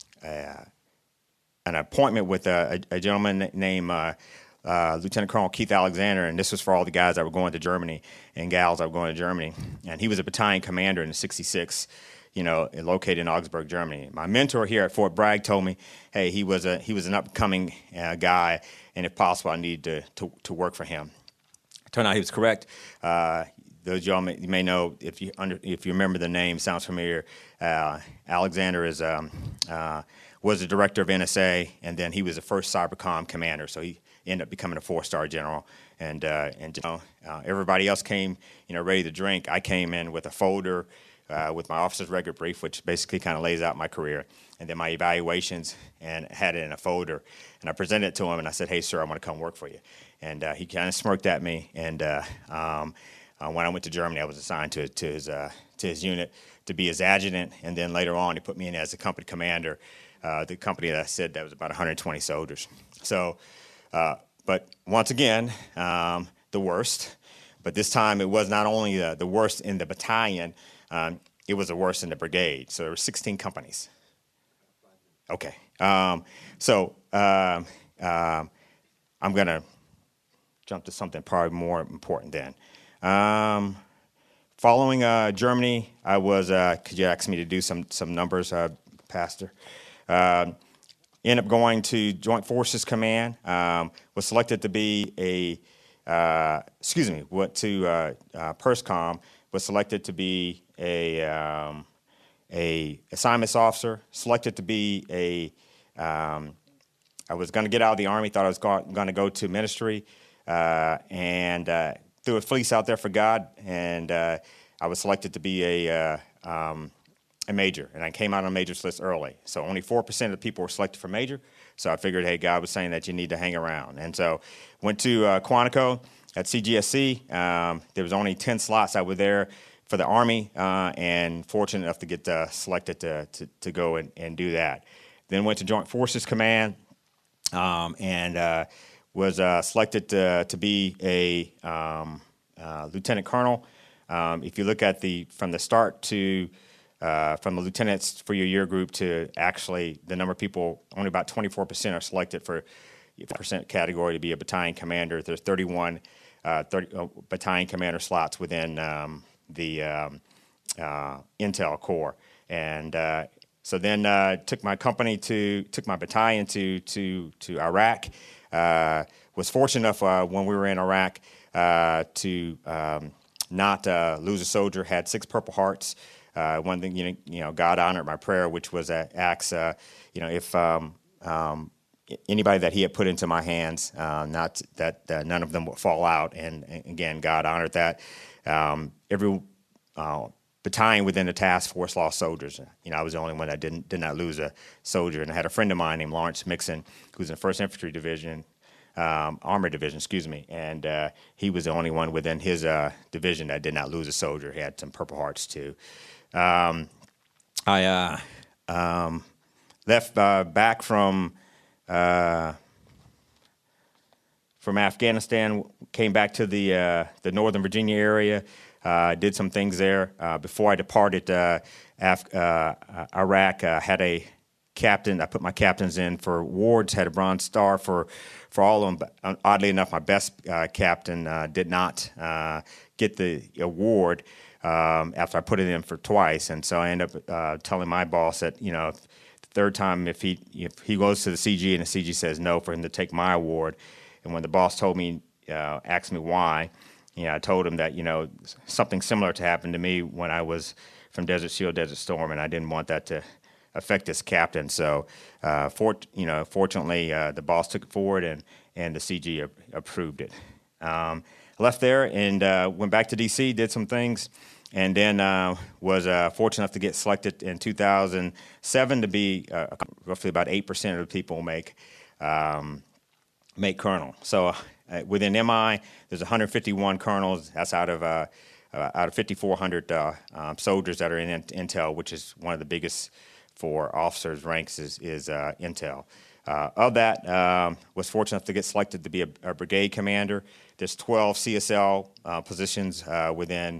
appointment with a gentleman named Lieutenant Colonel Keith Alexander, and this was for all the guys that were going to Germany and gals that were going to Germany. And he was a battalion commander in the 66, located in Augsburg, Germany. My mentor here at Fort Bragg told me, hey, he was an upcoming guy, and if possible, I needed to work for him. Turned out he was correct. Those of y'all you may know, if you remember the name, sounds familiar. Alexander was the director of NSA, and then he was the first Cybercom commander. So he ended up becoming a 4-star general. And everybody else came, ready to drink. I came in with a folder with my officer's record brief, which basically kind of lays out my career, and then my evaluations, and had it in a folder. And I presented it to him, and I said, "Hey, sir, I want to come work for you." And he kind of smirked at me, and when I went to Germany, I was assigned to his unit to be his adjutant, and then later on, he put me in as a company commander. The company that I said that was about 120 soldiers. So, but once again, the worst. But this time, it was not only the worst in the battalion; it was the worst in the brigade. So there were 16 companies. Okay. So I'm going to jump to something probably more important then. Following Germany, I was, could you ask me to do some numbers, Pastor? Ended up going to Joint Forces Command, was selected to be went to PERSCOM, was selected to be a assignments officer, selected to be I was going to get out of the Army, thought I was going to go to ministry, and threw a fleece out there for God, and I was selected to be a major, and I came out on major's list early. So only 4% of the people were selected for major, so I figured, hey, God was saying that you need to hang around. And so went to Quantico at CGSC. There was only 10 slots that were there for the Army, and fortunate enough to get selected to go and do that. Then went to Joint Forces Command, and was selected to be a lieutenant colonel. If you look at from the start to from the lieutenants for your year group to actually the number of people, only about 24% are selected for percent category to be a battalion commander. There's 31 battalion commander slots within the Intel Corps, and so then took my battalion to Iraq. Was fortunate enough when we were in Iraq to not lose a soldier. Had 6 Purple Hearts. One thing, God honored my prayer, which was Acts. If anybody that He had put into my hands, not that none of them would fall out. And again, God honored that. Every battalion within the task force lost soldiers. I was the only one that did not lose a soldier. And I had a friend of mine named Lawrence Mixon, who was in the 1st Infantry Division, Armored Division, and he was the only one within his division that did not lose a soldier. He had some Purple Hearts too. I left back from Afghanistan, came back to the Northern Virginia area. Did some things there. Before I departed Iraq, had a captain. I put my captains in for wards, had a Bronze Star for all of them. But oddly enough, my best captain did not get the award after I put it in for twice. And so I ended up telling my boss that, the third time if he goes to the CG and the CG says no, for him to take my award. And when the boss asked me why, I told him that, something similar to happen to me when I was from Desert Shield, Desert Storm, and I didn't want that to affect this captain. So, fortunately, the boss took it forward, and the CG approved it. Left there and went back to D.C., did some things, and then was fortunate enough to get selected in 2007 to be roughly about 8% of the people make colonel. So within MI, there's 151 colonels. That's out of 5,400 soldiers that are in Intel, which is one of the biggest for officers' ranks is Intel. Of that, was fortunate enough to get selected to be a brigade commander. There's 12 CSL positions within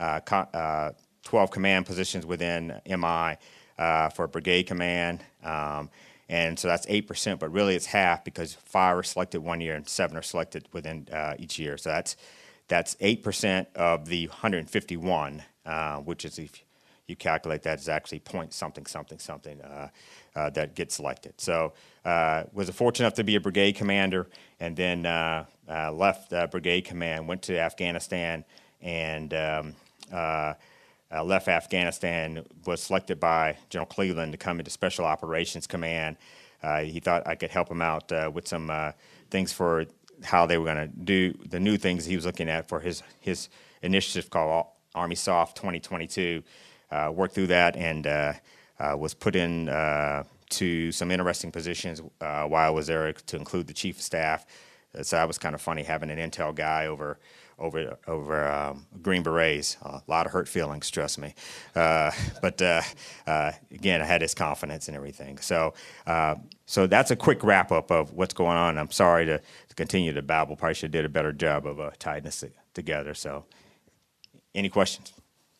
12 command positions within MI for brigade command. And so that's 8%, but really it's half because 5 are selected one year and 7 are selected within each year. So that's 8% of the 151, which is, if you calculate that, is actually point something that gets selected. So was fortunate enough to be a brigade commander, and then left brigade command, went to Afghanistan, and left Afghanistan, was selected by General Cleveland to come into Special Operations Command. He thought I could help him out with some things for how they were going to do the new things he was looking at for his initiative called Army Soft 2022. Worked through that and was put in to some interesting positions while I was there, to include the chief of staff. So that was kind of funny having an Intel guy over Green Berets. A lot of hurt feelings, trust me. But again, I had his confidence and everything. So that's a quick wrap up of what's going on. I'm sorry to continue to babble. Probably should have did a better job of tying this together. So, any questions?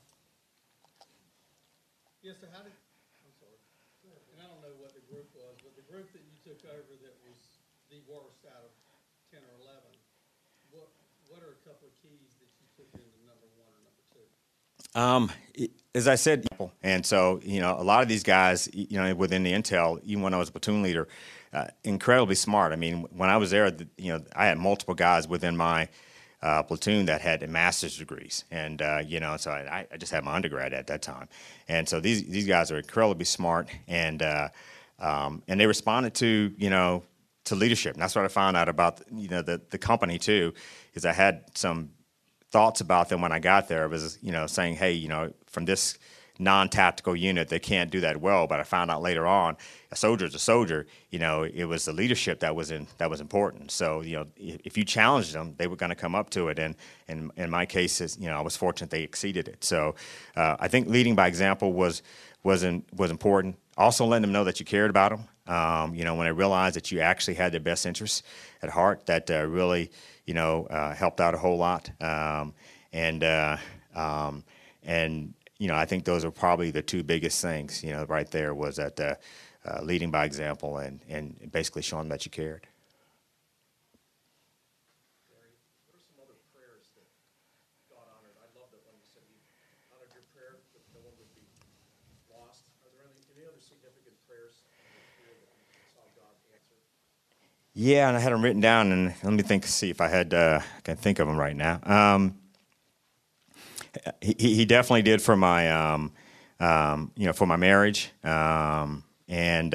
Yes, so I'm sorry, and I don't know what the group was, but the group that you took over that was the worst out of 10 or 11, what are a couple of keys that you took into number 1 or number 2? As I said, and so, a lot of these guys, within the Intel, even when I was a platoon leader, incredibly smart. I mean, when I was there, I had multiple guys within my platoon that had master's degrees, and so I just had my undergrad at that time, and so these guys are incredibly smart, and they responded to leadership, and that's what I found out about the company too, is I had some thoughts about them when I got there. It was saying, hey, from this non-tactical unit, they can't do that well. But I found out later on, a soldier's a soldier. It was the leadership that was important. So if you challenged them, they were going to come up to it. And in my case, I was fortunate they exceeded it. So I think leading by example was important. Also letting them know that you cared about them. When I realized that you actually had their best interests at heart, that really helped out a whole lot. I think those are probably the two biggest things, right there, was that leading by example and basically showing that you cared. Gary, what are some other prayers that God honored? I love that when you said He honored your prayer that no one would be lost. Are there any other significant prayers in your career that you saw God answer? Yeah, and I had them written down, and let me see if I can think of them right now. He definitely did for my for my marriage, and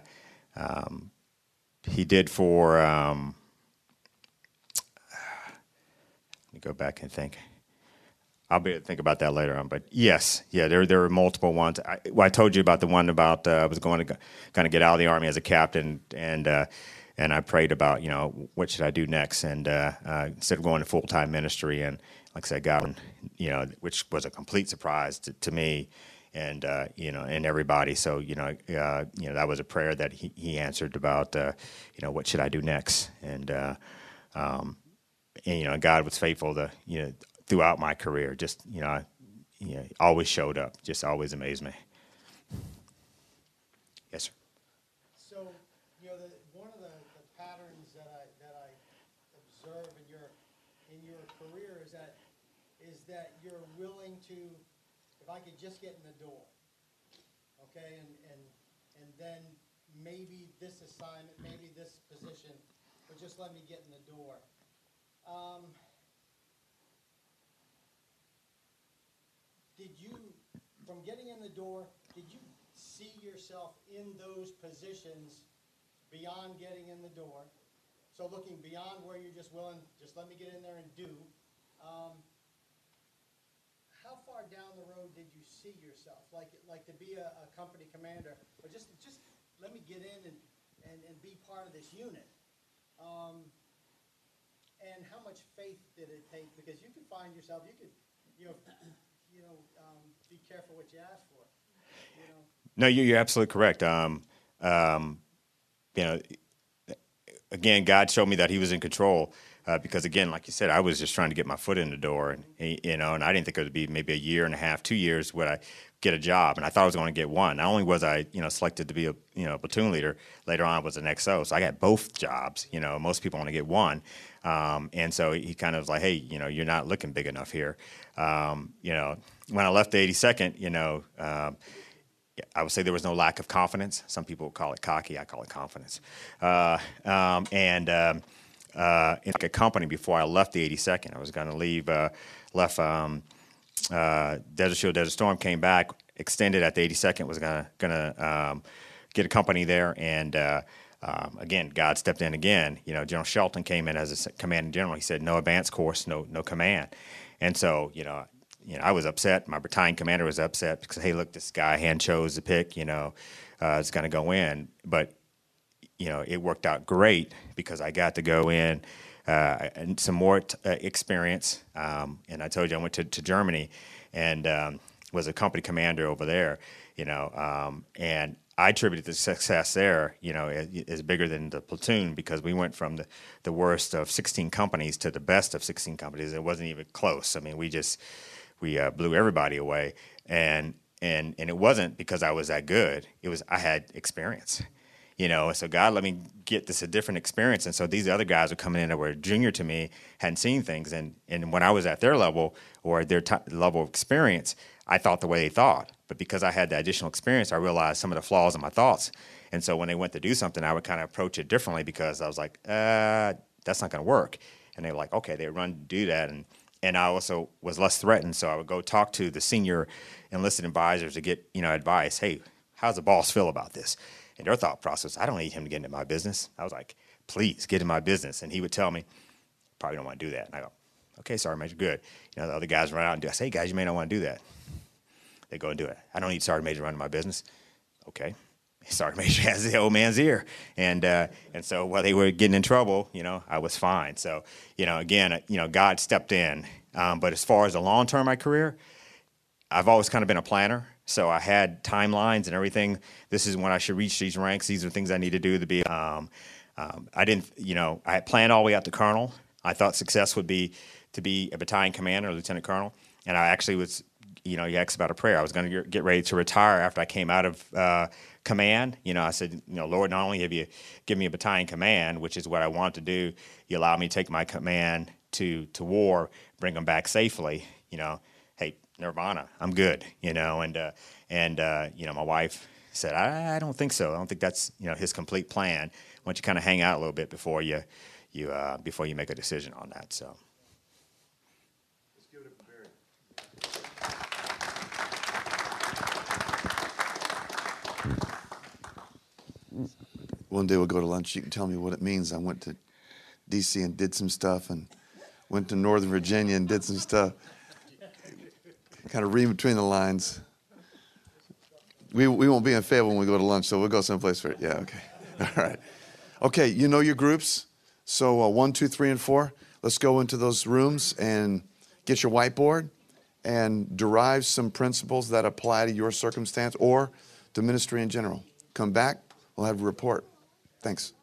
he did for. Let me go back and think. I'll be able to think about that later on. But yes, there were multiple ones. I told you about the one about I was going to kind of get out of the Army as a captain, and I prayed about what should I do next, and instead of going to full-time ministry, and like I said, God, which was a complete surprise to me, and and everybody. So that was a prayer that he answered about what should I do next, and God was faithful to throughout my career. Just always showed up. Just always amazed me. Yes, sir. So, one of the patterns that I observe in your career is that you're willing to, if I could just get in the door, okay, and then maybe this assignment, maybe this position, but just let me get in the door. Did you, from getting in the door, did you see yourself in those positions beyond getting in the door? So looking beyond where you're just willing, just let me get in there and do. how far down the road did you see yourself? Like to be a company commander, or just let me get in and be part of this unit? And how much faith did it take? Because you could find yourself, you could, be careful what you ask for, No, you're absolutely correct. Again, God showed me that He was in control because, again, like you said, I was just trying to get my foot in the door, and and I didn't think it would be maybe a year and a half, 2 years would I get a job, and I thought I was going to get one. Not only was I, selected to be a, platoon leader, later on I was an XO, so I got both jobs. Most people only get one, and so he kind of was like, hey, you're not looking big enough here. When I left the 82nd, I would say there was no lack of confidence. Some people call it cocky. I call it confidence. In a company before I left the 82nd, I was going to leave. Left Desert Shield, Desert Storm, came back, extended at the 82nd. Was gonna get a company there, and again, God stepped in again. General Shelton came in as a commanding general. He said, "No advance course, no command," and so I was upset. My battalion commander was upset because, hey, look, this guy hand chose the pick, is going to go in. But, it worked out great because I got to go in and some more experience. And I told you I went to Germany and was a company commander over there, and I attributed the success there, is bigger than the platoon because we went from the worst of 16 companies to the best of 16 companies. It wasn't even close. I mean, we blew everybody away, and it wasn't because I was that good. It was I had experience, So God let me get a different experience, and so these other guys were coming in that were junior to me, hadn't seen things, and when I was at their level or their level of experience, I thought the way they thought. But because I had the additional experience, I realized some of the flaws in my thoughts, and so when they went to do something, I would kind of approach it differently because I was like, that's not going to work, and they were like, okay, they run to do that, and I also was less threatened, so I would go talk to the senior enlisted advisors to get, advice. Hey, how's the boss feel about this? And their thought process, I don't need him to get into my business. I was like, please, get in my business. And he would tell me, probably don't want to do that. And I go, okay, Sergeant Major, good. The other guys run out and do it. I say, hey, guys, you may not want to do that. They go and do it. I don't need Sergeant Major running my business. Okay. Sergeant Major has the old man's ear. And so while they were getting in trouble, I was fine. So, again, God stepped in. But as far as the long term of my career, I've always kind of been a planner. So I had timelines and everything. This is when I should reach these ranks. These are things I need to do to be. I didn't, I had planned all the way up to colonel. I thought success would be to be a battalion commander, or lieutenant colonel. And I actually was, you asked about a prayer. I was going to get ready to retire after I came out of command. I said, Lord, not only have you given me a battalion command, which is what I want to do, you allow me to take my command to war, bring them back safely. Hey, nirvana, I'm good. My wife said, I don't think so. I don't think that's his complete plan. Why don't you kind of hang out a little bit before you make a decision on that? So. Let's give it a Barry. One day we'll go to lunch. You can tell me what it means. I went to D.C. and did some stuff, and went to Northern Virginia and did some stuff. Kind of read between the lines. We won't be in Fayetteville when we go to lunch, so we'll go someplace for it. Yeah, okay. All right. Okay, you know your groups. So 1, 2, 3, and 4. Let's go into those rooms and get your whiteboard and derive some principles that apply to your circumstance or to ministry in general. Come back. We'll have a report. Thanks.